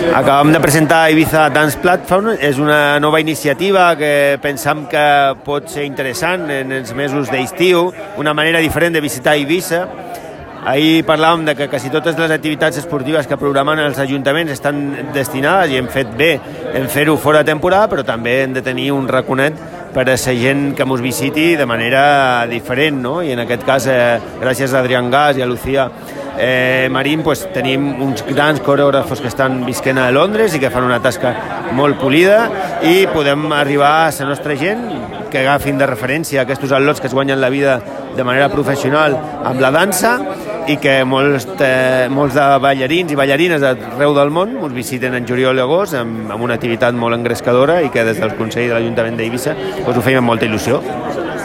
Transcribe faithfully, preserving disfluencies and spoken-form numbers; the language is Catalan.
Acabem de presentar Ibiza Dance Platform. És una nova iniciativa que pensam que pot ser interessant en els mesos d'estiu, una manera diferent de visitar Ibiza. Ahir parlàvem de que quasi totes les activitats esportives que programen els ajuntaments estan destinades, i hem fet bé en fer-ho fora de temporada, però també hem de tenir un raconet per a la gent que ens visiti de manera diferent, no? I en aquest cas, eh, gràcies a Adrián Gas i a Lucía eh, Marín, pues, tenim uns grans coreògrafos que estan visquent a Londres i que fan una tasca molt polida, i podem arribar a la nostra gent que agafin de referència aquests atlots que es guanyen la vida de manera professional amb la dansa, i que molts, eh, molts de ballarins i ballarines d'arreu del món ens visiten en juliol i agost amb, amb una activitat molt engrescadora, i que des del Consell de l'Ajuntament d'Eivissa pues, ho feim amb molta il·lusió.